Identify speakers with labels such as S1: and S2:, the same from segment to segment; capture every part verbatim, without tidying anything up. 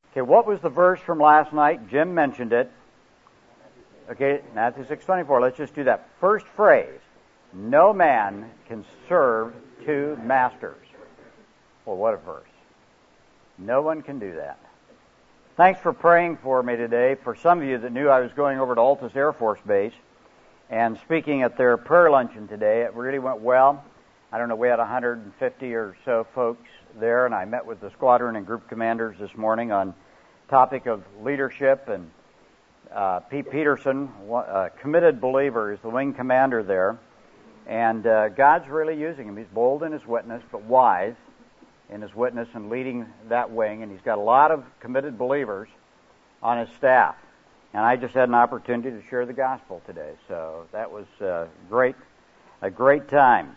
S1: Okay, what was the verse from last night? Jim mentioned it. Okay, Matthew six twenty-four. Let's just do that. First phrase. No man can serve two masters. Well, what a verse. No one can do that. Thanks for praying for me today. For some of you that knew I was going over to Altus Air Force Base and speaking at their prayer luncheon today, it really went well. I don't know, we had one hundred fifty or so folks there, and I met with the squadron and group commanders this morning on topic of leadership, and uh, Pete Peterson, a committed believer, is the wing commander there, and uh, God's really using him. He's bold in his witness, but wise in his witness and leading that wing, and he's got a lot of committed believers on his staff. And I just had an opportunity to share the gospel today, so that was uh, great, a great time.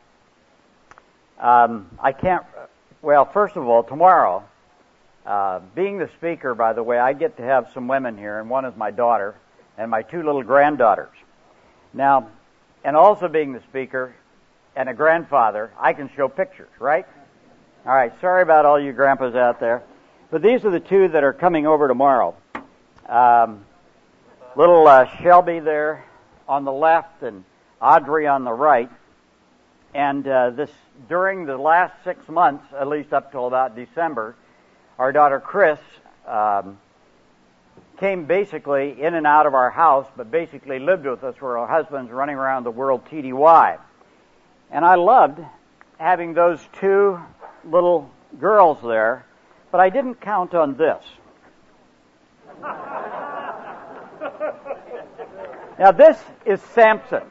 S1: Um, I can't, well, first of all, tomorrow, uh, being the speaker, by the way, I get to have some women here, and one is my daughter and my two little granddaughters. Now, and also being the speaker and a grandfather, I can show pictures, right? All right, sorry about all you grandpas out there. But these are the two that are coming over tomorrow. Um, little uh, Shelby there on the left and Audrey on the right. And uh, this during the last six months, at least up till about December, our daughter Chris um, came basically in and out of our house, but basically lived with us where our husband's running around the world T D Y. And I loved having those two little girls there, but I didn't count on this. Now this is Samson.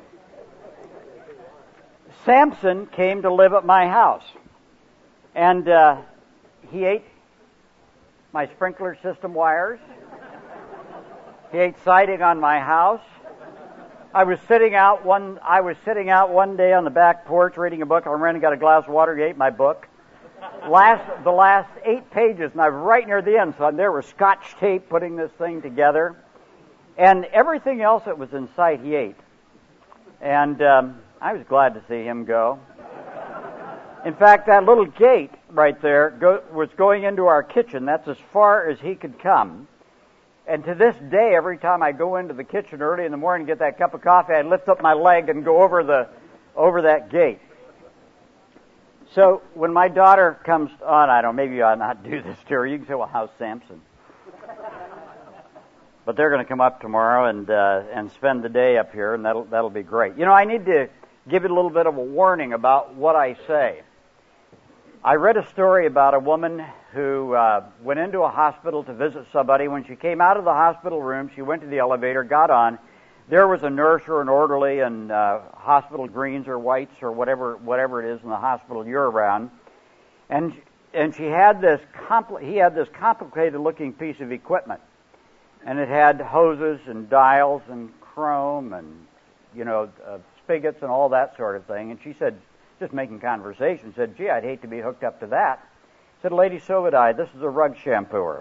S1: Samson came to live at my house, and uh, he ate my sprinkler system wires. He ate siding on my house. I was sitting out one. I was sitting out one day on the back porch reading a book. I ran and got a glass of water. He ate my book. Last the last eight pages, and I was right near the end, so there was Scotch tape putting this thing together, and everything else that was in sight he ate. And um, I was glad to see him go. In fact, that little gate right there go, was going into our kitchen. That's as far as he could come. And to this day, every time I go into the kitchen early in the morning to get that cup of coffee, I lift up my leg and go over the over that gate. So when my daughter comes on, I don't know, maybe you ought not do this to her. You can say, well, how's Samson? But they're going to come up tomorrow and uh, and spend the day up here, and that'll that'll be great. You know, I need to give you a little bit of a warning about what I say. I read a story about a woman who uh, went into a hospital to visit somebody. When she came out of the hospital room, she went to the elevator, got on. There was a nurse or an orderly in uh, hospital greens or whites or whatever whatever it is in the hospital you're around, and and she had this compli- he had this complicated looking piece of equipment, and it had hoses and dials and chrome and you know uh, spigots and all that sort of thing. And she said, just making conversation, said, "Gee, I'd hate to be hooked up to that." I said, "Lady, so would I. This is a rug shampooer."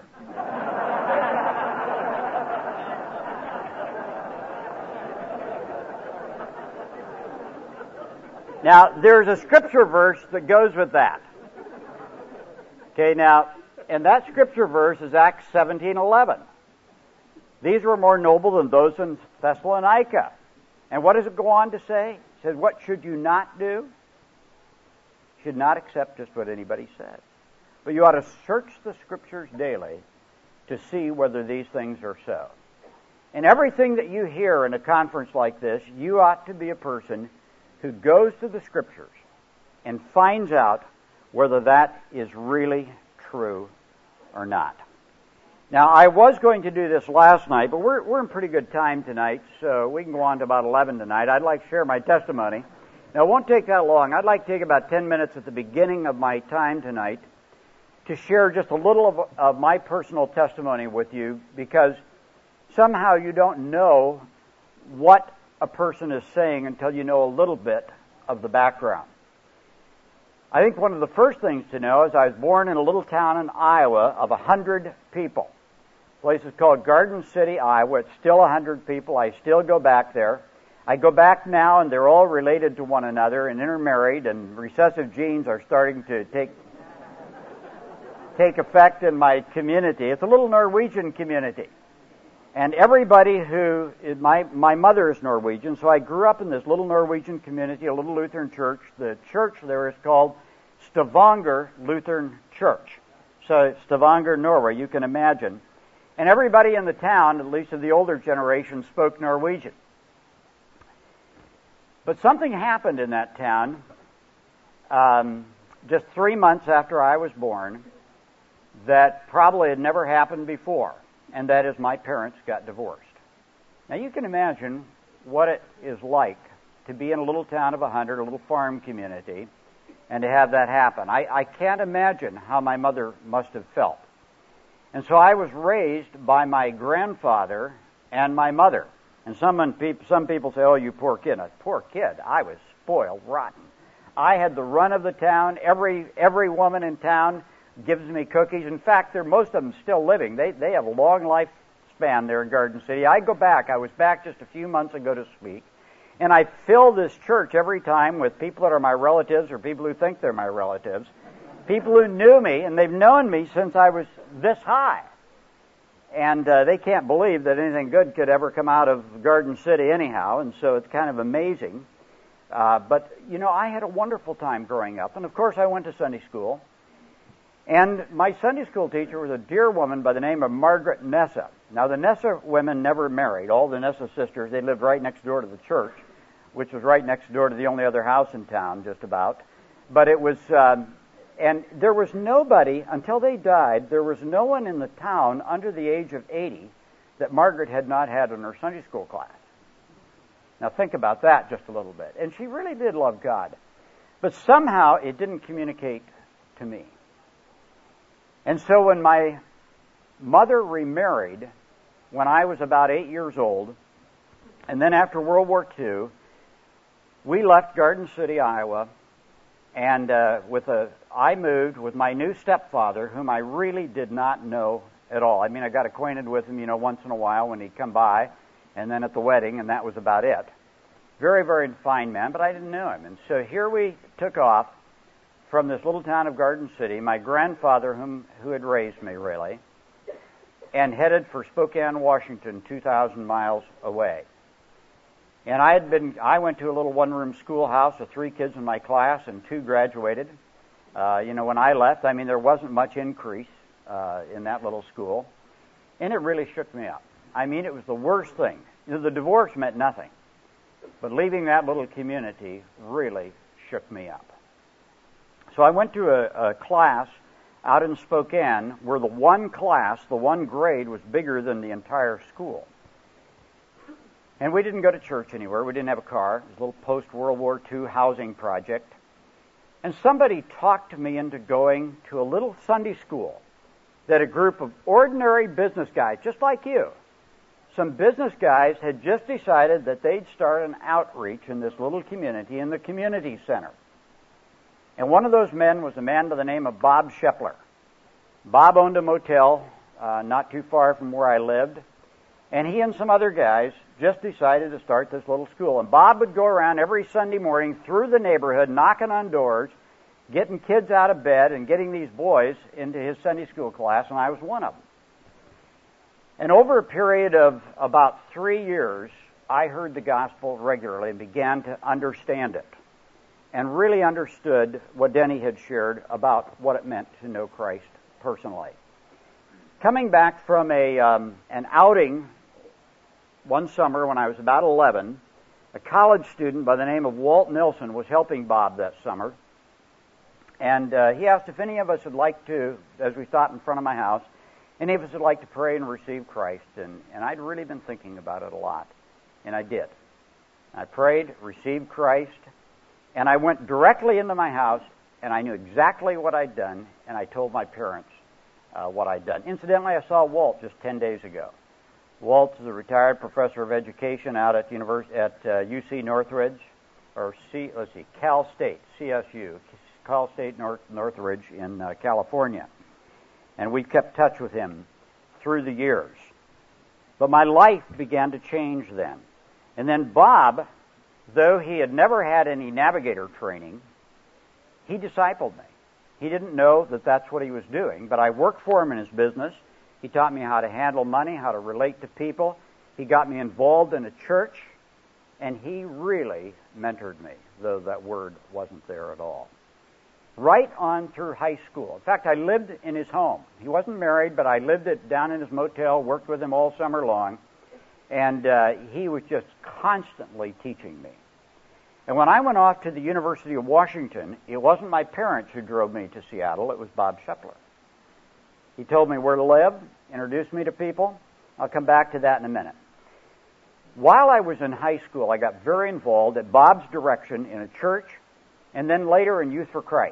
S1: Now, there's a scripture verse that goes with that. Okay, now, and that scripture verse is Acts seventeen eleven. These were more noble than those in Thessalonica. And what does it go on to say? It says, what should you not do? You should not accept just what anybody says. But you ought to search the scriptures daily to see whether these things are so. And everything that you hear in a conference like this, you ought to be a person who goes to the scriptures and finds out whether that is really true or not. Now, I was going to do this last night, but we're we're in pretty good time tonight, so we can go on to about eleven tonight. I'd like to share my testimony. Now, it won't take that long. I'd like to take about ten minutes at the beginning of my time tonight to share just a little of, of my personal testimony with you, because somehow you don't know what a person is saying until you know a little bit of the background. I think one of the first things to know is I was born in a little town in Iowa of a hundred people. The place is called Garden City, Iowa. It's still a hundred people. I still go back there. I go back now, and they're all related to one another and intermarried, and recessive genes are starting to take take effect in my community. It's a little Norwegian community. And everybody who, my, my mother is Norwegian, so I grew up in this little Norwegian community, a little Lutheran church. The church there is called Stavanger Lutheran Church. So Stavanger, Norway, you can imagine. And everybody in the town, at least of the older generation, spoke Norwegian. But something happened in that town um, just three months after I was born that probably had never happened before, and that is my parents got divorced. Now you can imagine what it is like to be in a little town of a hundred, a little farm community, and to have that happen. I, I can't imagine how my mother must have felt. And so I was raised by my grandfather and my mother. And some, some people say, oh, you poor kid. A poor kid. I was spoiled rotten. I had the run of the town. Every every woman in town gives me cookies. In fact, they're, most of them still living. They they have a long lifespan there in Garden City. I go back. I was back just a few months ago to speak. And I fill this church every time with people that are my relatives or people who think they're my relatives. People who knew me, and they've known me since I was this high. And uh, they can't believe that anything good could ever come out of Garden City anyhow, and so it's kind of amazing. Uh, but, you know, I had a wonderful time growing up, and of course I went to Sunday school. And my Sunday school teacher was a dear woman by the name of Margaret Nessa. Now, the Nessa women never married. All the Nessa sisters, they lived right next door to the church, which was right next door to the only other house in town, just about. But it was... Um, And there was nobody, until they died, there was no one in the town under the age of eighty that Margaret had not had in her Sunday school class. Now think about that just a little bit. And she really did love God. But somehow it didn't communicate to me. And so when my mother remarried, when I was about eight years old, and then after World War Two, we left Garden City, Iowa, and uh, with a, I moved with my new stepfather, whom I really did not know at all. I mean, I got acquainted with him, you know, once in a while when he'd come by, and then at the wedding, and that was about it. Very, very fine man, but I didn't know him. And so here we took off from this little town of Garden City, my grandfather, whom who had raised me, really, and headed for Spokane, Washington, two thousand miles away. And I had been, I went to a little one-room schoolhouse with three kids in my class, and two graduated. Uh, you know, when I left, I mean, there wasn't much increase uh, in that little school. And it really shook me up. I mean, it was the worst thing. You know, the divorce meant nothing. But leaving that little community really shook me up. So I went to a, a class out in Spokane where the one class, the one grade, was bigger than the entire school. And we didn't go to church anywhere. We didn't have a car. It was a little post-World War Two housing project. And somebody talked me into going to a little Sunday school that a group of ordinary business guys, just like you, some business guys had just decided that they'd start an outreach in this little community in the community center. And one of those men was a man by the name of Bob Shepler. Bob owned a motel uh, not too far from where I lived. And he and some other guys just decided to start this little school. And Bob would go around every Sunday morning through the neighborhood, knocking on doors, getting kids out of bed, and getting these boys into his Sunday school class, and I was one of them. And over a period of about three years, I heard the gospel regularly and began to understand it, and really understood what Denny had shared about what it meant to know Christ personally. Coming back from a um, an outing one summer when I was about eleven, a college student by the name of Walt Nilsson was helping Bob that summer. And uh, he asked if any of us would like to, as we sat in front of my house, any of us would like to pray and receive Christ. And, and I'd really been thinking about it a lot. And I did. I prayed, received Christ, and I went directly into my house, and I knew exactly what I'd done, and I told my parents uh, what I'd done. Incidentally, I saw Walt just ten days ago. Walt is a retired professor of education out at univers- at uh, U C Northridge, or C, let's see, Cal State, C S U, Cal State North, Northridge in uh, California. And we kept touch with him through the years. But my life began to change then. And then Bob, though he had never had any navigator training, he discipled me. He didn't know that that's what he was doing, but I worked for him in his business. He taught me how to handle money, how to relate to people. He got me involved in a church, and he really mentored me, though that word wasn't there at all. Right on through high school. In fact, I lived in his home. He wasn't married, but I lived it down in his motel, worked with him all summer long, and uh, he was just constantly teaching me. And when I went off to the University of Washington, it wasn't my parents who drove me to Seattle, it was Bob Shepler. He told me where to live, introduced me to people. I'll come back to that in a minute. While I was in high school, I got very involved at Bob's direction in a church, and then later in Youth for Christ.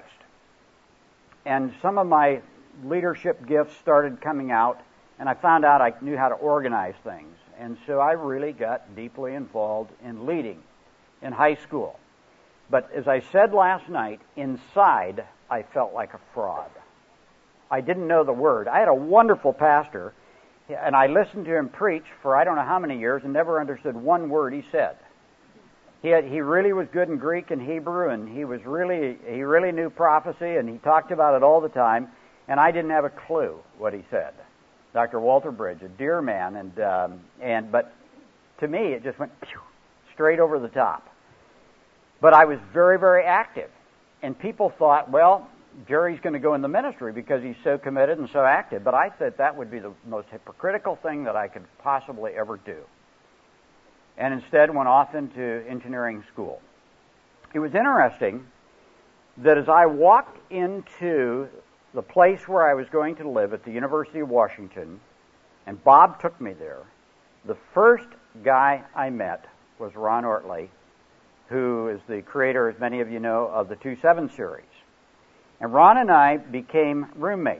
S1: And some of my leadership gifts started coming out, and I found out I knew how to organize things. And so I really got deeply involved in leading in high school. But as I said last night, inside I felt like a fraud. I didn't know the word. I had a wonderful pastor, and I listened to him preach for I don't know how many years and never understood one word he said. He had, he really was good in Greek and Hebrew, and he was really he really knew prophecy, and he talked about it all the time, and I didn't have a clue what he said. Doctor Walter Bridge, a dear man, and um, and but to me it just went pew, straight over the top. But I was very, very active, and people thought, well, Jerry's going to go in the ministry because he's so committed and so active. But I thought that would be the most hypocritical thing that I could possibly ever do. And instead went off into engineering school. It was interesting that as I walked into the place where I was going to live at the University of Washington, and Bob took me there, the first guy I met was Ron Ortley, who is the creator, as many of you know, of the two seven series. And Ron and I became roommates.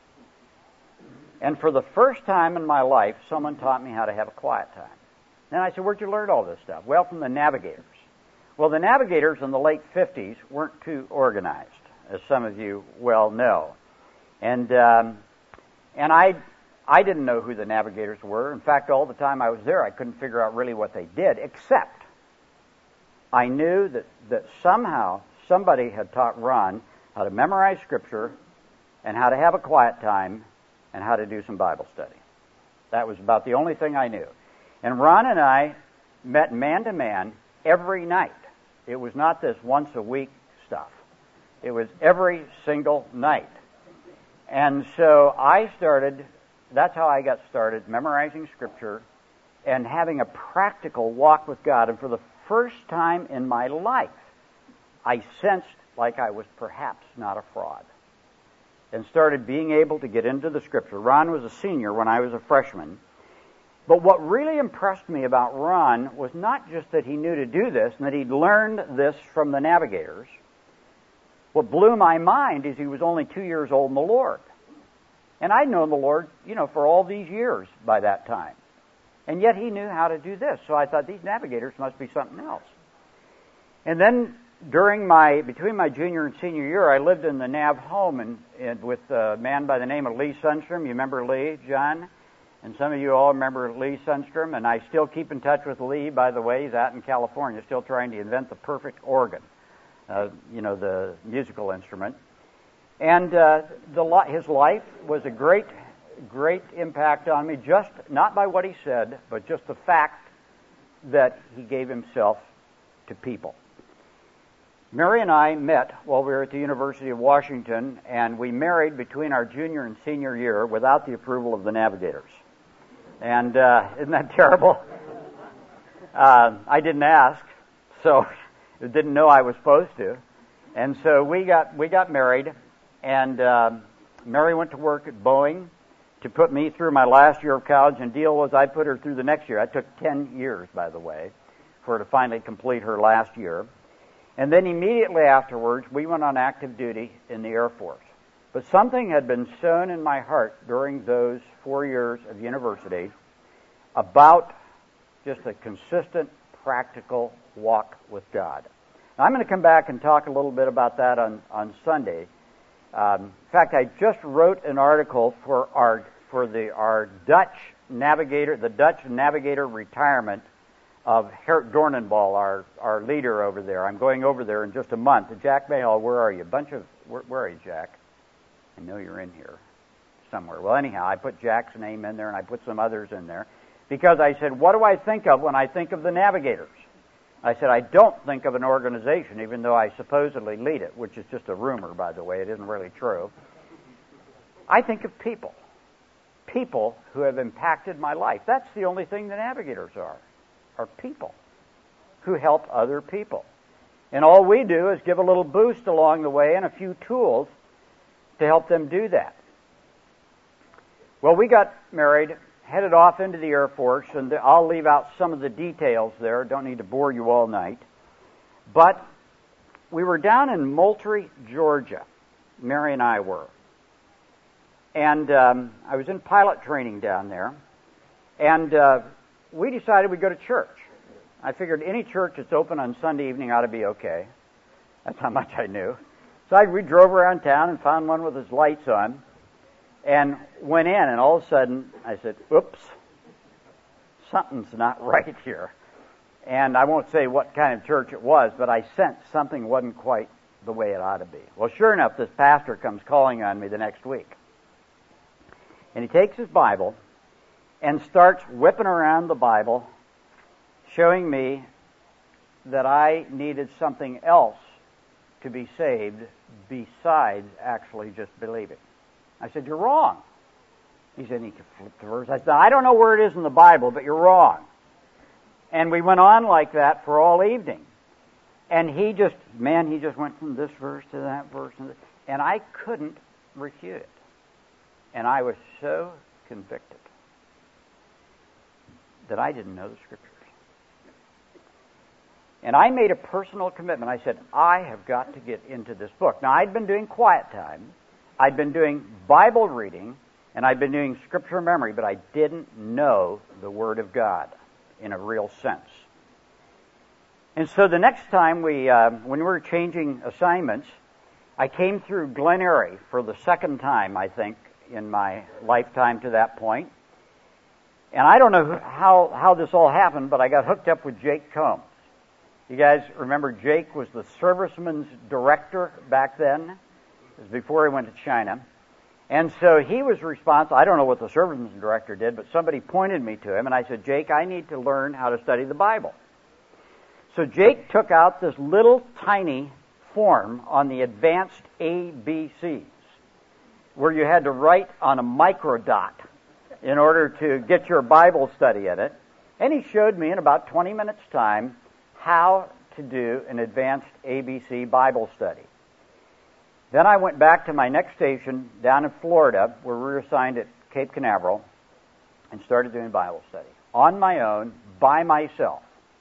S1: And for the first time in my life, someone taught me how to have a quiet time. And I said, where'd you learn all this stuff? Well, from the Navigators. Well, the Navigators in the late fifties weren't too organized, as some of you well know. And um, and I I didn't know who the Navigators were. In fact, all the time I was there, I couldn't figure out really what they did, except I knew that, that somehow somebody had taught Ron how to memorize Scripture and how to have a quiet time and how to do some Bible study. That was about the only thing I knew. And Ron and I met man-to-man every night. It was not this once-a-week stuff. It was every single night. And so I started, that's how I got started, memorizing Scripture and having a practical walk with God. And for the first time in my life, I sensed like I was perhaps not a fraud, and started being able to get into the Scripture. Ron was a senior when I was a freshman. But what really impressed me about Ron was not just that he knew to do this and that he'd learned this from the Navigators. What blew my mind is he was only two years old in the Lord. And I'd known the Lord, you know, for all these years by that time. And yet he knew how to do this. So I thought, these Navigators must be something else. And then during my, between my junior and senior year, I lived in the Nav home and, and with a man by the name of Lee Sundstrom. You remember Lee, John? And some of you all remember Lee Sundstrom, and I still keep in touch with Lee, by the way. He's out in California, still trying to invent the perfect organ, uh, you know, the musical instrument. And uh, the, his life was a great, great impact on me, just not by what he said, but just the fact that he gave himself to people. Mary and I met while we were at the University of Washington, and we married between our junior and senior year without the approval of the Navigators. And uh, isn't that terrible? Uh, I didn't ask, so didn't know I was supposed to. And so we got we got married, and uh, Mary went to work at Boeing to put me through my last year of college, and deal was I put her through the next year. I took ten years, by the way, for her to finally complete her last year. And then immediately afterwards, we went on active duty in the Air Force. But something had been sown in my heart during those four years of university about just a consistent, practical walk with God. Now, I'm going to come back and talk a little bit about that on, on Sunday. Um, in fact, I just wrote an article for our for the our Dutch navigator, the Dutch navigator retirement of Herrick Dornenball, our, our leader over there. I'm going over there in just a month. Jack Mayall, where are you? A bunch of, where, where are you, Jack? I know you're in here somewhere. Well, anyhow, I put Jack's name in there, and I put some others in there, because I said, what do I think of when I think of the Navigators? I said, I don't think of an organization, even though I supposedly lead it, which is just a rumor, by the way. It isn't really true. I think of people. People who have impacted my life. That's the only thing the Navigators are, are people who help other people. And all we do is give a little boost along the way and a few tools to help them do that. Well, we got married, headed off into the Air Force, and I'll leave out some of the details there. Don't need to bore you all night. But we were down in Moultrie, Georgia. Mary and I were. And um, I was in pilot training down there. And uh, we decided we'd go to church. I figured any church that's open on Sunday evening ought to be okay. That's how much I knew. So I, we drove around town and found one with its lights on and went in, and all of a sudden I said, oops, something's not right here. And I won't say what kind of church it was, but I sensed something wasn't quite the way it ought to be. Well, sure enough, this pastor comes calling on me the next week. And he takes his Bible and starts whipping around the Bible, showing me that I needed something else to be saved besides actually just believing. I said, you're wrong. He said, he could flip the verse. I said, I don't know where it is in the Bible, but you're wrong. And we went on like that for all evening. And he just, man, he just went from this verse to that verse. And, and I couldn't refute it. And I was so convicted that I didn't know the Scriptures. And I made a personal commitment. I said, I have got to get into this book. Now, I'd been doing quiet time. I'd been doing Bible reading, and I'd been doing Scripture memory, but I didn't know the Word of God in a real sense. And so the next time we, uh, when we were changing assignments, I came through Glen Eyrie for the second time, I think, in my lifetime to that point. And I don't know how, how this all happened, but I got hooked up with Jake Combs. You guys remember Jake was the serviceman's director back then? It was before he went to China. And so he was responsible. I don't know what the serviceman's director did, but somebody pointed me to him, and I said, Jake, I need to learn how to study the Bible. So Jake took out this little tiny form on the advanced A B Cs, where you had to write on a microdot in order to get your Bible study in it. And he showed me in about twenty minutes' time how to do an advanced A B C Bible study. Then I went back to my next station down in Florida, where we were assigned at Cape Canaveral, and started doing Bible study on my own, by myself.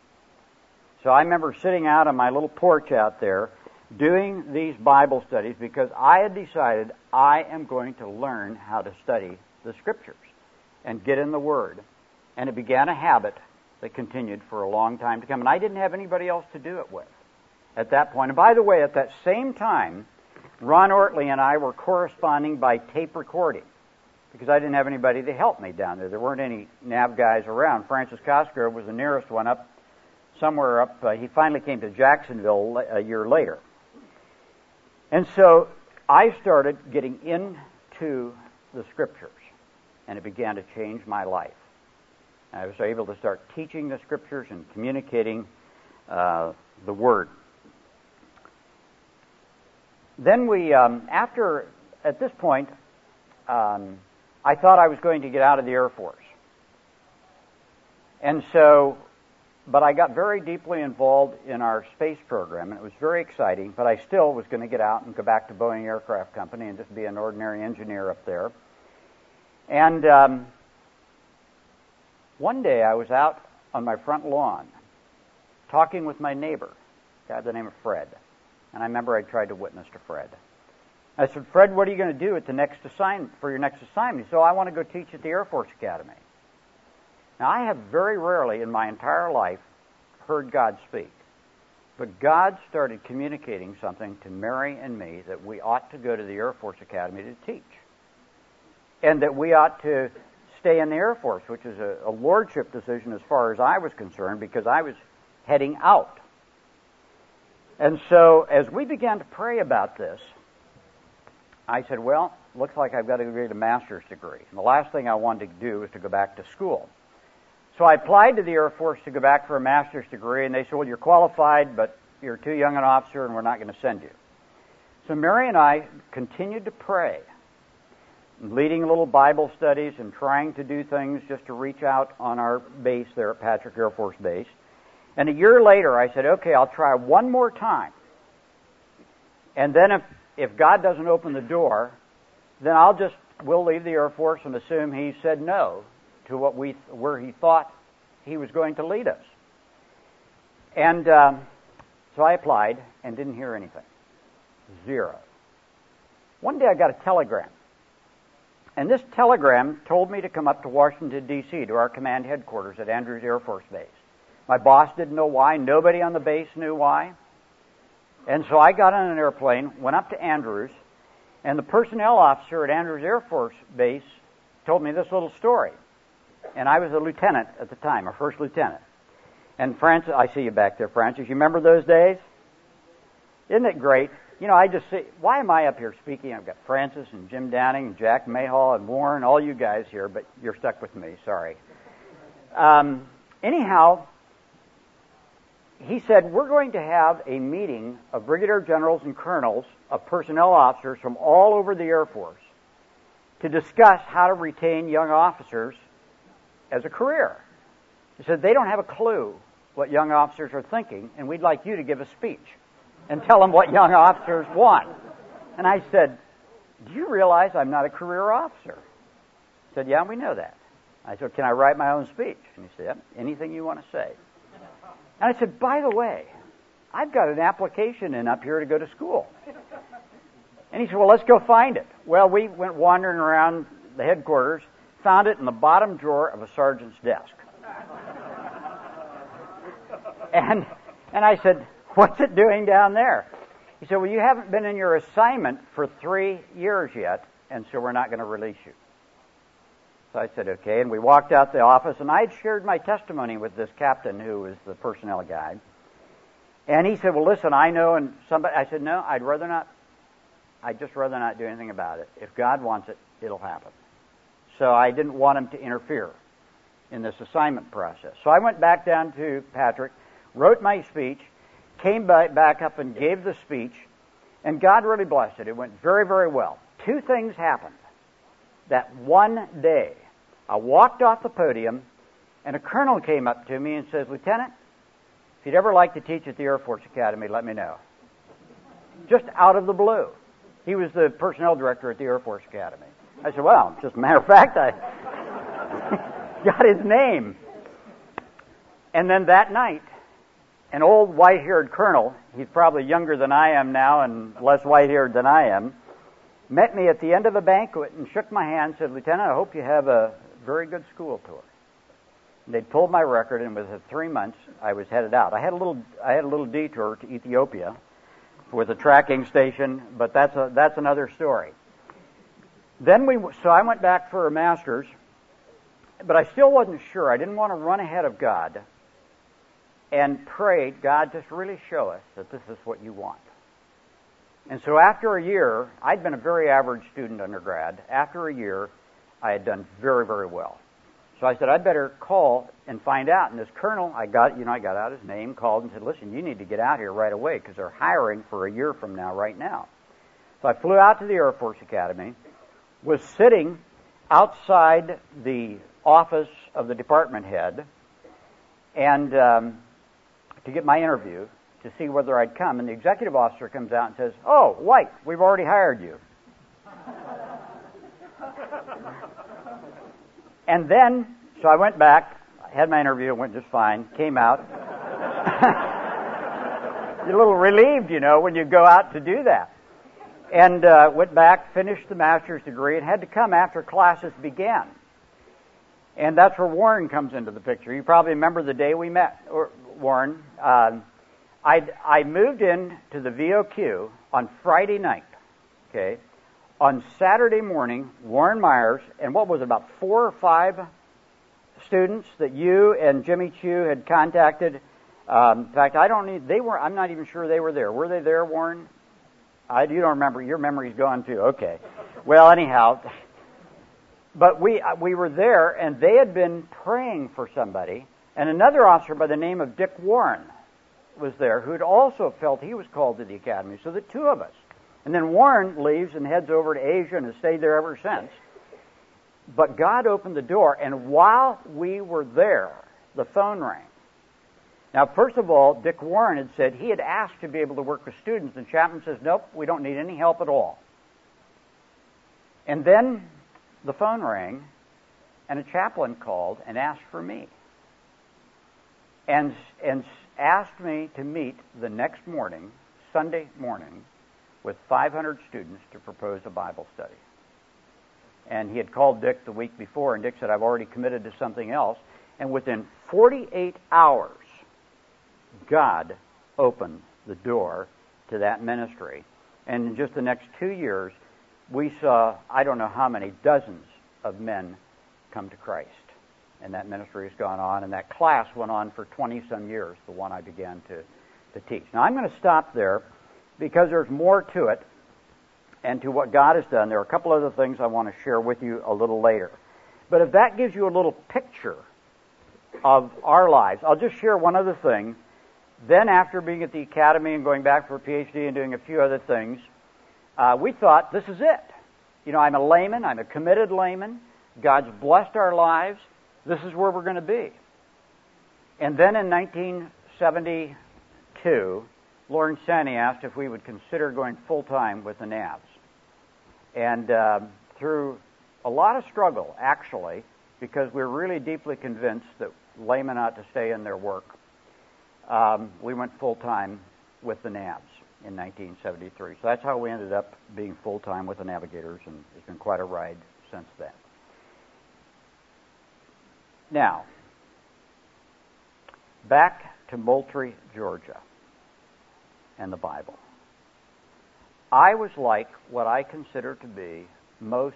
S1: So I remember sitting out on my little porch out there doing these Bible studies because I had decided I am going to learn how to study the Scriptures and get in the Word. And it began a habit that continued for a long time to come. And I didn't have anybody else to do it with at that point. And by the way, at that same time, Ron Ortley and I were corresponding by tape recording because I didn't have anybody to help me down there. There weren't any nav guys around. Francis Cosgrove was the nearest one up, somewhere up. Uh, he finally came to Jacksonville a year later. And so I started getting into the Scriptures, and it began to change my life. I was able to start teaching the Scriptures and communicating uh, the Word. Then we, um, after, at this point, um, I thought I was going to get out of the Air Force. And so, but I got very deeply involved in our space program, and it was very exciting, but I still was going to get out and go back to Boeing Aircraft Company and just be an ordinary engineer up there. And um, one day I was out on my front lawn talking with my neighbor, a guy by the name of Fred. And I remember I tried to witness to Fred. I said, Fred, what are you going to do at the next assignment, for your next assignment? He said, oh, I want to go teach at the Air Force Academy. Now, I have very rarely in my entire life heard God speak. But God started communicating something to Mary and me that we ought to go to the Air Force Academy to teach. And that we ought to stay in the Air Force, which is a, a lordship decision as far as I was concerned, because I was heading out. And so as we began to pray about this, I said, well, looks like I've got to get a master's degree. And the last thing I wanted to do was to go back to school. So I applied to the Air Force to go back for a master's degree, and they said, well, you're qualified, but you're too young an officer, and we're not going to send you. So Mary and I continued to pray, leading little Bible studies and trying to do things just to reach out on our base there at Patrick Air Force Base. And a year later, I said, okay, I'll try one more time. And then if, if God doesn't open the door, then I'll just, we'll leave the Air Force and assume he said no to what we, where he thought he was going to lead us. And um, so I applied and didn't hear anything. Zero. One day I got a telegram. And this telegram told me to come up to Washington, D C, to our command headquarters at Andrews Air Force Base. My boss didn't know why. Nobody on the base knew why. And so I got on an airplane, went up to Andrews, and the personnel officer at Andrews Air Force Base told me this little story. And I was a lieutenant at the time, a first lieutenant. And Francis, I see you back there, Francis. You remember those days? Isn't it great? You know, I just see, why am I up here speaking? I've got Francis and Jim Downing and Jack Mayhall and Warren, all you guys here, but you're stuck with me, sorry. Um, anyhow, he said, we're going to have a meeting of brigadier generals and colonels, of personnel officers from all over the Air Force to discuss how to retain young officers as a career. He said, they don't have a clue what young officers are thinking, and we'd like you to give a speech and tell them what young officers want. And I said, do you realize I'm not a career officer? He said, yeah, we know that. I said, can I write my own speech? And he said, yep, anything you want to say. And I said, by the way, I've got an application in up here to go to school. And he said, well, let's go find it. Well, we went wandering around the headquarters, found it in the bottom drawer of a sergeant's desk. And and I said, what's it doing down there? He said, well, you haven't been in your assignment for three years yet, and so we're not going to release you. So I said, okay, and we walked out the office, and I had shared my testimony with this captain who was the personnel guy. And he said, well, listen, I know, and somebody, I said, no, I'd rather not, I'd just rather not do anything about it. If God wants it, it'll happen. So I didn't want him to interfere in this assignment process. So I went back down to Patrick, wrote my speech, came back up and gave the speech, and God really blessed it. It went very, very well. Two things happened that one day. I walked off the podium, and a colonel came up to me and says, Lieutenant, if you'd ever like to teach at the Air Force Academy, let me know. Just out of the blue. He was the personnel director at the Air Force Academy. I said, well, just a matter of fact, I got his name. And then that night, an old white-haired colonel, he's probably younger than I am now and less white-haired than I am, met me at the end of a banquet and shook my hand and said, Lieutenant, I hope you have a very good school tour. And they'd pulled my record, and within three months, I was headed out. I had a little, I had a little detour to Ethiopia with a tracking station, but that's a, that's another story. Then we, so I went back for a master's, but I still wasn't sure. I didn't want to run ahead of God and prayed, God, just really show us that this is what you want. And so after a year, I'd been a very average student undergrad. After a year, I had done very, very well. So I said, I'd better call and find out. And this colonel, I got, you know, I got out his name, called and said, listen, you need to get out here right away because they're hiring for a year from now, right now. So I flew out to the Air Force Academy, was sitting outside the office of the department head, and um, to get my interview to see whether I'd come. And the executive officer comes out and says, oh, White, we've already hired you. And then, so I went back, had my interview, it went just fine, came out. You're a little relieved, you know, when you go out to do that. And uh, went back, finished the master's degree, and had to come after classes began. And that's where Warren comes into the picture. You probably remember the day we met, or, Warren. Uh, I I moved in to the V O Q on Friday night. Okay, on Saturday morning, Warren Myers, and what was it, about four or five students that you and Jimmy Chu had contacted. Um, in fact, I don't need, they were, I'm not even sure they were there. Were they there, Warren? I, you don't remember. Your memory's gone too. Okay. Well, anyhow, but we, we were there, and they had been praying for somebody, and another officer by the name of Dick Warren was there, who had also felt he was called to the academy. So the two of us. And then Warren leaves and heads over to Asia and has stayed there ever since. But God opened the door, and while we were there, the phone rang. Now, first of all, Dick Warren had said he had asked to be able to work with students, and Chapman says, nope, we don't need any help at all. And then the phone rang, and a chaplain called and asked for me. And, and asked me to meet the next morning, Sunday morning, with five hundred students to propose a Bible study. And he had called Dick the week before, and Dick said, I've already committed to something else. And within forty-eight hours, God opened the door to that ministry. And in just the next two years, we saw, I don't know how many, dozens of men come to Christ. And that ministry has gone on, and that class went on for twenty-some years, the one I began to, to teach. Now, I'm going to stop there because there's more to it and to what God has done. There are a couple other things I want to share with you a little later. But if that gives you a little picture of our lives, I'll just share one other thing. Then after being at the academy and going back for a P H D and doing a few other things, uh, we thought, this is it. You know, I'm a layman. I'm a committed layman. God's blessed our lives. This is where we're going to be. And then in nineteen seventy-two, Lauren Sani asked if we would consider going full-time with the N A Vs. And uh, through a lot of struggle, actually, because we're really deeply convinced that laymen ought to stay in their work, um, we went full-time with the N A Vs in nineteen seventy-three. So that's how we ended up being full-time with the Navigators, and it's been quite a ride since then. Now, back to Moultrie, Georgia, and the Bible. I was like what I consider to be most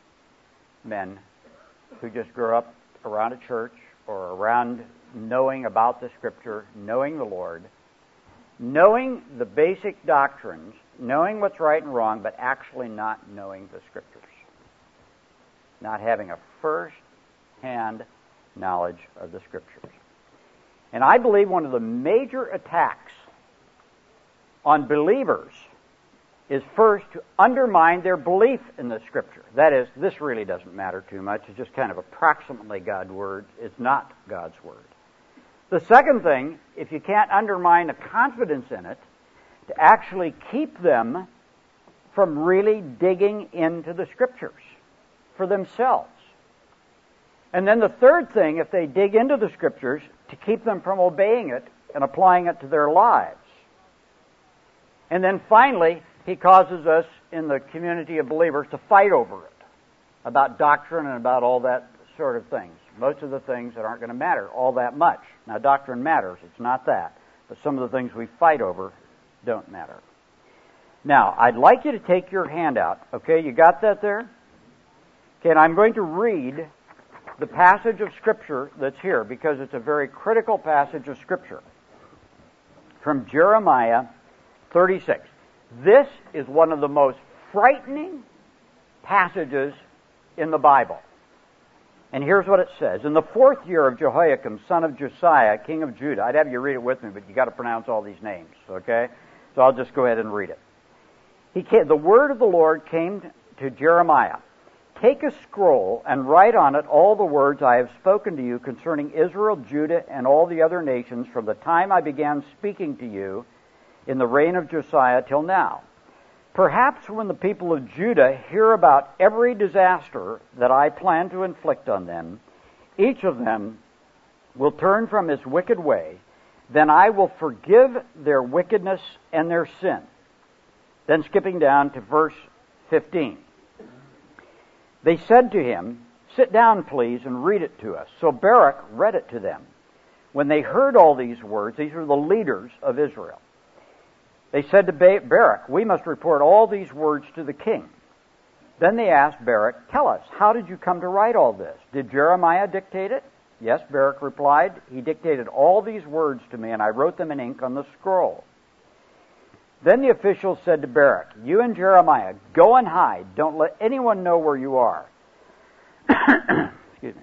S1: men who just grew up around a church or around knowing about the Scripture, knowing the Lord, knowing the basic doctrines, knowing what's right and wrong, but actually not knowing the Scriptures. Not having a first-hand knowledge of the Scriptures. And I believe one of the major attacks on believers is first to undermine their belief in the Scripture. That is, this really doesn't matter too much. It's just kind of approximately God's Word. It's not God's Word. The second thing, if you can't undermine the confidence in it, to actually keep them from really digging into the Scriptures for themselves. And then the third thing, if they dig into the Scriptures, to keep them from obeying it and applying it to their lives. And then finally, he causes us in the community of believers to fight over it, about doctrine and about all that sort of things. Most of the things that aren't going to matter all that much. Now, doctrine matters, it's not that. But some of the things we fight over don't matter. Now, I'd like you to take your handout. Okay, you got that there? Okay, and I'm going to read the passage of Scripture that's here, because it's a very critical passage of Scripture. From Jeremiah thirty-six. This is one of the most frightening passages in the Bible. And here's what it says. In the fourth year of Jehoiakim, son of Josiah, king of Judah. I'd have you read it with me, but you got to pronounce all these names, okay? So I'll just go ahead and read it. He came, the word of the Lord came to Jeremiah. Take a scroll and write on it all the words I have spoken to you concerning Israel, Judah, and all the other nations from the time I began speaking to you in the reign of Josiah till now. Perhaps when the people of Judah hear about every disaster that I plan to inflict on them, each of them will turn from his wicked way, then I will forgive their wickedness and their sin. Then skipping down to verse fifteen. They said to him, sit down, please, and read it to us. So Baruch read it to them. When they heard all these words, these are the leaders of Israel. They said to Baruch, we must report all these words to the king. Then they asked Baruch, "Tell us, how did you come to write all this? Did Jeremiah dictate it?" "Yes," Baruch replied. "He dictated all these words to me, and I wrote them in ink on the scroll." Then the officials said to Baruch, "You and Jeremiah, go and hide. Don't let anyone know where you are." Excuse me.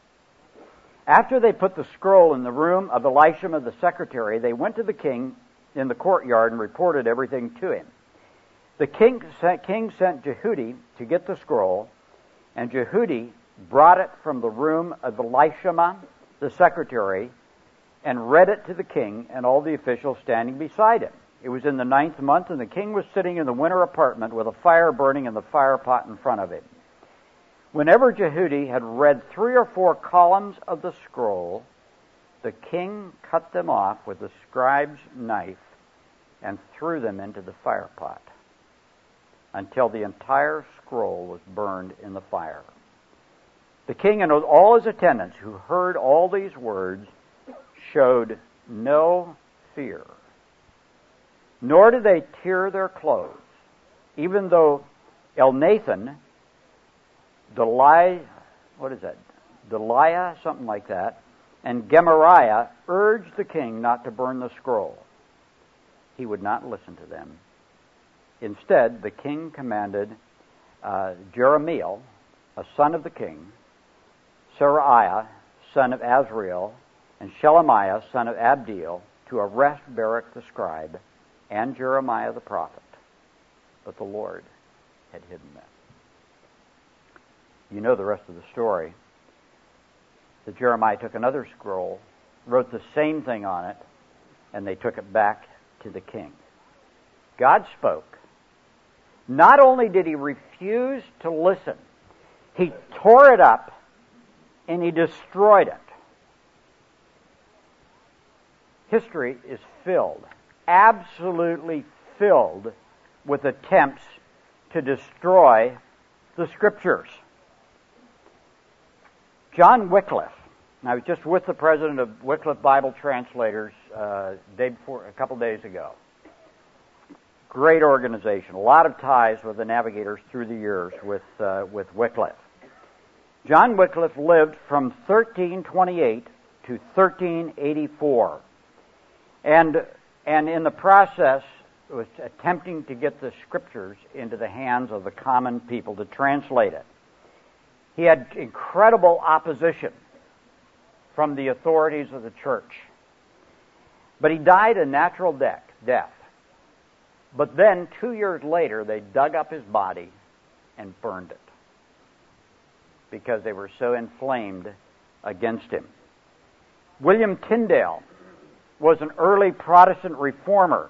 S1: After they put the scroll in the room of Elishama the secretary, they went to the king in the courtyard and reported everything to him. The king sent, king sent Jehudi to get the scroll, and Jehudi brought it from the room of Elishama the secretary and read it to the king and all the officials standing beside him. It was in the ninth month, and the king was sitting in the winter apartment with a fire burning in the fire pot in front of him. Whenever Jehudi had read three or four columns of the scroll, the king cut them off with the scribe's knife and threw them into the fire pot until the entire scroll was burned in the fire. The king and all his attendants who heard all these words showed no fear, nor did they tear their clothes, even though Elnathan, Deliah, what is that? Deliah, something like that, and Gemariah urged the king not to burn the scroll. He would not listen to them. Instead, the king commanded uh, Jeremiel, a son of the king, Seraiah, son of Azriel, and Shelemiah, son of Abdiel, to arrest Baruch the scribe and Jeremiah the prophet. But the Lord had hidden them. You know the rest of the story. That Jeremiah took another scroll, wrote the same thing on it, and they took it back to the king. God spoke. Not only did he refuse to listen, he tore it up and he destroyed it. History is filled, absolutely filled, with attempts to destroy the Scriptures. John Wycliffe, and I was just with the president of Wycliffe Bible Translators uh, day before, a couple days ago. Great organization, a lot of ties with the Navigators through the years with uh, with Wycliffe. John Wycliffe lived from thirteen twenty-eight to thirteen eighty-four, and and in the process was attempting to get the Scriptures into the hands of the common people to translate it. He had incredible opposition from the authorities of the church. But he died a natural death. death. But then, two years later, they dug up his body and burned it because they were so inflamed against him. William Tyndale was an early Protestant reformer.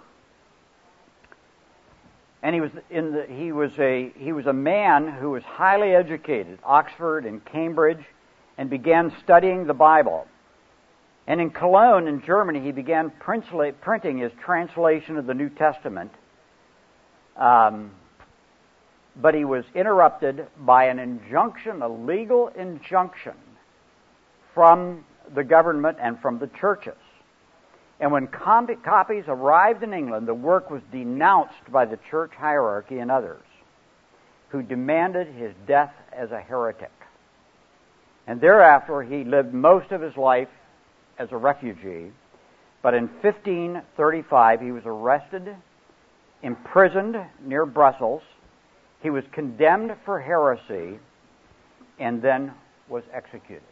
S1: And he was in the, he was a he was a man who was highly educated, Oxford and Cambridge, and began studying the Bible. And in Cologne, in Germany, he began printing his translation of the New Testament. Um, but he was interrupted by an injunction, a legal injunction, from the government and from the churches. And when com- copies arrived in England, the work was denounced by the church hierarchy and others, who demanded his death as a heretic. And thereafter, he lived most of his life as a refugee. But in fifteen thirty-five, he was arrested, imprisoned near Brussels. He was condemned for heresy, and then was executed.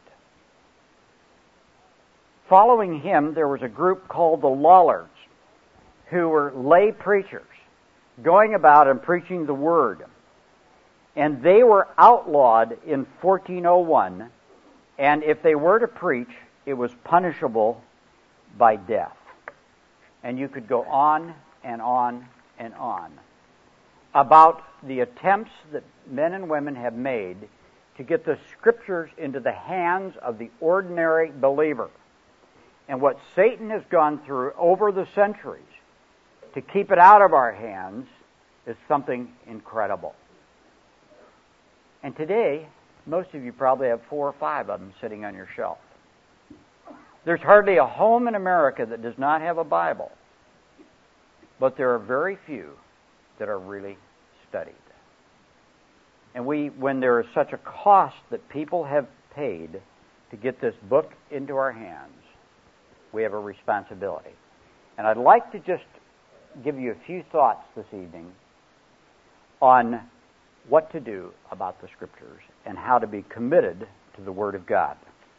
S1: Following him, there was a group called the Lollards, who were lay preachers, going about and preaching the Word. And they were outlawed in fourteen oh one, and if they were to preach, it was punishable by death. And you could go on and on and on about the attempts that men and women have made to get the Scriptures into the hands of the ordinary believer. And what Satan has gone through over the centuries to keep it out of our hands is something incredible. And today, most of you probably have four or five of them sitting on your shelf. There's hardly a home in America that does not have a Bible, but there are very few that are really studied. And we, when there is such a cost that people have paid to get this book into our hands, we have a responsibility. And I'd like to just give you a few thoughts this evening on what to do about the Scriptures and how to be committed to the Word of God.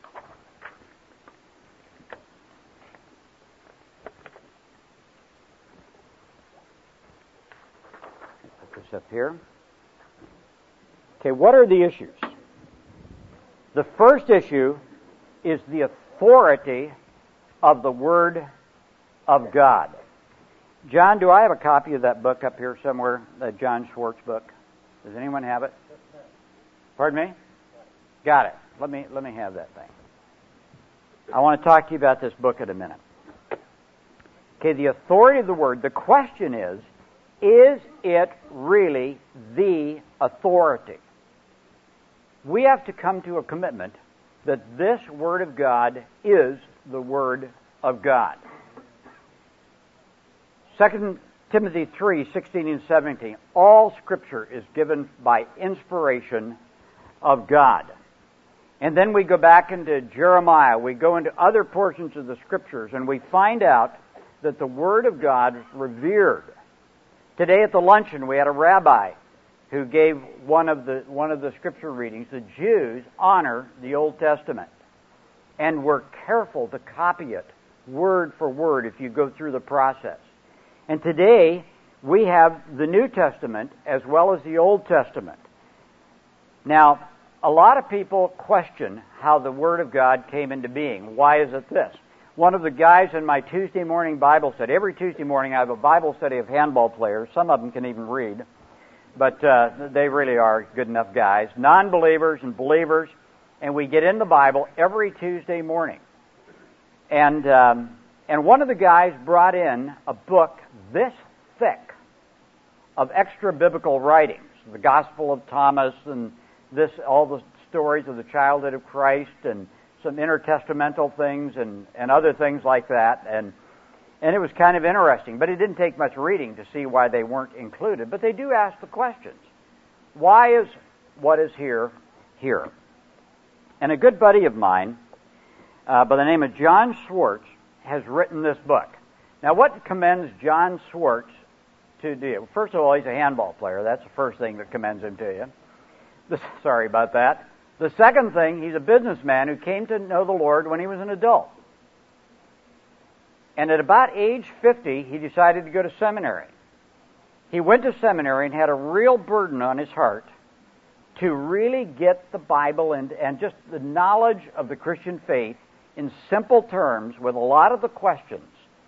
S1: Put this up here. Okay, what are the issues? The first issue is the authority of the Word of God. John, do I have a copy of that book up here somewhere, that John Schwartz book? Does anyone have it? Pardon me? Got it. Let me let me have that thing. I want to talk to you about this book in a minute. Okay, the authority of the Word. The question is, is it really the authority? We have to come to a commitment that this Word of God is the Word of God. Second Timothy three, sixteen and seventeen. All Scripture is given by inspiration of God. And then we go back into Jeremiah. We go into other portions of the Scriptures, and we find out that the Word of God is revered. Today at the luncheon, we had a rabbi who gave one of the one of the Scripture readings. The Jews honor the Old Testament, and were careful to copy it word for word if you go through the process. And today, we have the New Testament as well as the Old Testament. Now, a lot of people question how the Word of God came into being. Why is it this? One of the guys in my Tuesday morning Bible study, every Tuesday morning I have a Bible study of handball players. Some of them can even read, but uh, they really are good enough guys. Non-believers and believers, and we get in the Bible every Tuesday morning. And um, and one of the guys brought in a book this thick of extra-biblical writings, the Gospel of Thomas and this, all the stories of the childhood of Christ and some intertestamental things and, and other things like that. And and it was kind of interesting, but it didn't take much reading to see why they weren't included. But they do ask the questions. Why is what is here here? And a good buddy of mine uh, by the name of John Schwartz has written this book. Now, what commends John Schwartz to do? First of all, he's a handball player. That's the first thing that commends him to you. This, sorry about that. The second thing, he's a businessman who came to know the Lord when he was an adult. And at about age fifty, he decided to go to seminary. He went to seminary and had a real burden on his heart to really get the Bible and, and just the knowledge of the Christian faith in simple terms with a lot of the questions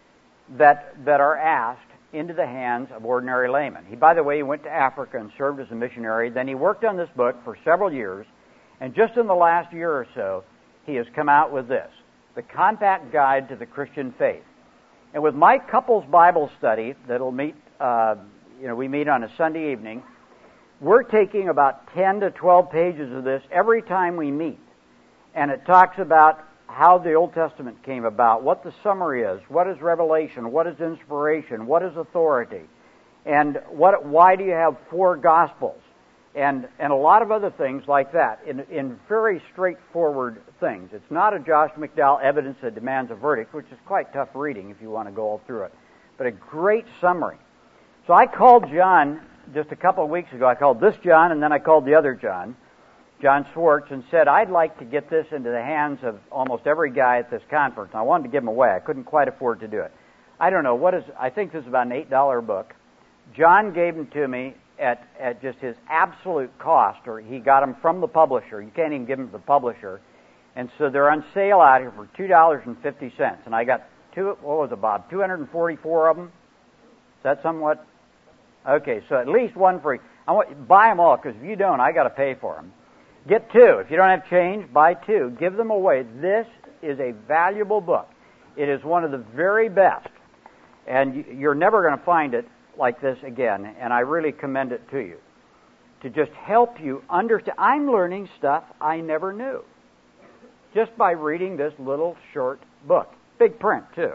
S1: that that are asked into the hands of ordinary laymen. He, by the way, he went to Africa and served as a missionary. Then he worked on this book for several years, and just in the last year or so, he has come out with this, The Compact Guide to the Christian Faith. And with my couples Bible study that'll meet, uh, you know, we meet on a Sunday evening, we're taking about ten to twelve pages of this every time we meet. And it talks about how the Old Testament came about, what the summary is, what is revelation, what is inspiration, what is authority, and what, why do you have four Gospels, and and a lot of other things like that, in, in very straightforward things. It's not a Josh McDowell evidence that demands a verdict, which is quite tough reading if you want to go all through it, but a great summary. So I called John just a couple of weeks ago. I called this John, and then I called the other John, John Schwartz, and said, I'd like to get this into the hands of almost every guy at this conference. I wanted to give them away. I couldn't quite afford to do it. I don't know, what is, I think this is about an eight dollar book. John gave them to me at, at just his absolute cost, or he got them from the publisher. You can't even give them to the publisher. And so they're on sale out here for two dollars and fifty cents. And I got two, what was it, Bob, two hundred forty-four of them? Is that somewhat? Okay, so at least one free. I want, buy them all, because if you don't, I got to pay for them. Get two. If you don't have change, buy two. Give them away. This is a valuable book. It is one of the very best. And you're never going to find it like this again. And I really commend it to you. To just help you understand. I'm learning stuff I never knew. Just by reading this little short book. Big print, too.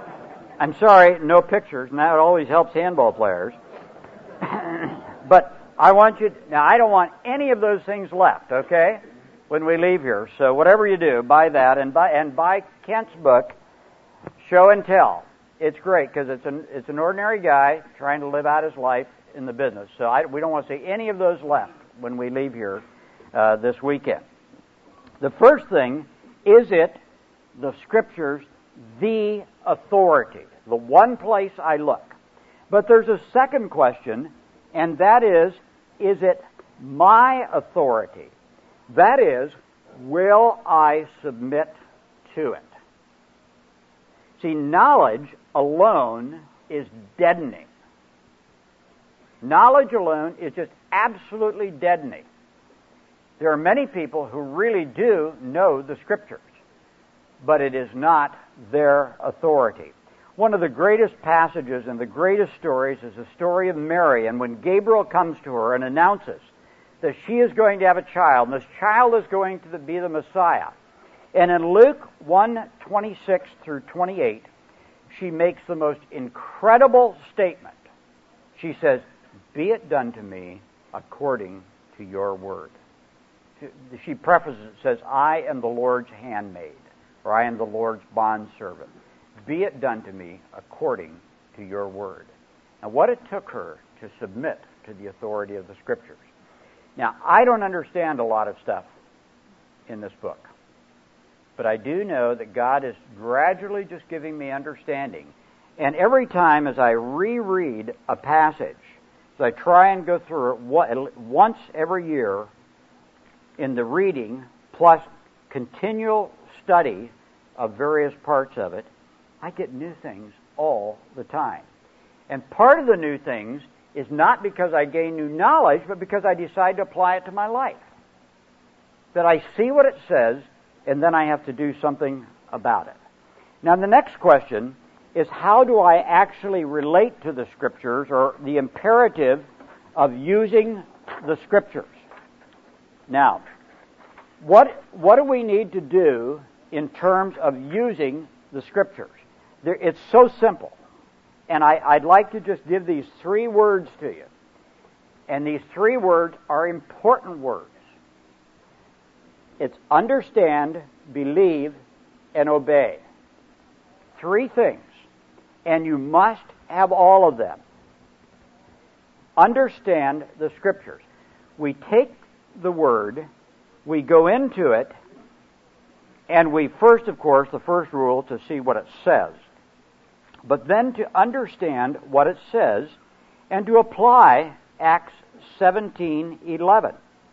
S1: I'm sorry, no pictures. And that always helps handball players. But I want you, now I don't want any of those things left, okay, when we leave here. So whatever you do, buy that, and buy, and buy Kent's book, Show and Tell. It's great, because it's an, it's an ordinary guy trying to live out his life in the business. So I, we don't want to see any of those left when we leave here uh, this weekend. The first thing, is it the Scriptures the authority, the one place I look? But there's a second question, and that is, is it my authority? That is, will I submit to it? See, knowledge alone is deadening. Knowledge alone is just absolutely deadening. There are many people who really do know the Scriptures, but it is not their authority. One of the greatest passages and the greatest stories is the story of Mary, and when Gabriel comes to her and announces that she is going to have a child, and this child is going to be the Messiah. And in Luke one, twenty-six through twenty-eight, she makes the most incredible statement. She says, "Be it done to me according to your word." She prefaces it, says, "I am the Lord's handmaid," or "I am the Lord's bondservant. Be it done to me according to your word." Now, what it took her to submit to the authority of the Scriptures. Now, I don't understand a lot of stuff in this book, but I do know that God is gradually just giving me understanding. And every time as I reread a passage, as I try and go through it once every year in the reading, plus continual study of various parts of it, I get new things all the time. And part of the new things is not because I gain new knowledge, but because I decide to apply it to my life. That I see what it says, and then I have to do something about it. Now, the next question is, how do I actually relate to the Scriptures, or the imperative of using the Scriptures? Now, what, what do we need to do in terms of using the Scriptures? There, it's so simple. And I, I'd like to just give these three words to you. And these three words are important words. It's understand, believe, and obey. Three things. And you must have all of them. Understand the Scriptures. We take the Word, we go into it, and we first, of course, the first rule, to see what it says. But then to understand what it says, and to apply Acts seventeen eleven.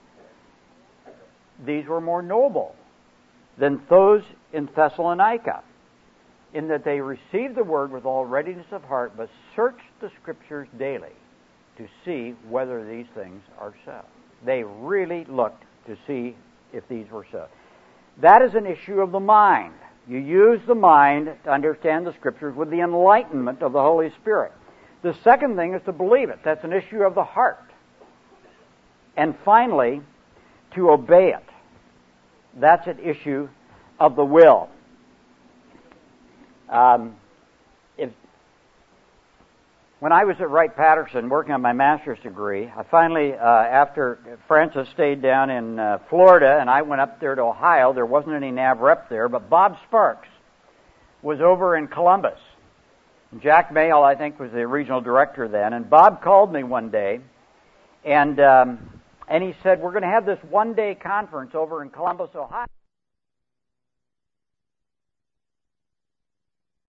S1: These were more noble than those in Thessalonica, in that they received the word with all readiness of heart, but searched the Scriptures daily to see whether these things are so. They really looked to see if these were so. That is an issue of the mind. You use the mind to understand the Scriptures with the enlightenment of the Holy Spirit. The second thing is to believe it. That's an issue of the heart. And finally, to obey it. That's an issue of the will. Um, if, when I was at Wright-Patterson working on my master's degree, I finally, uh, after Francis stayed down in uh, Florida and I went up there to Ohio, there wasn't any Nav rep there, but Bob Sparks was over in Columbus. Jack Mayall, I think, was the regional director then, and Bob called me one day, and um, and he said, "We're going to have this one-day conference over in Columbus, Ohio."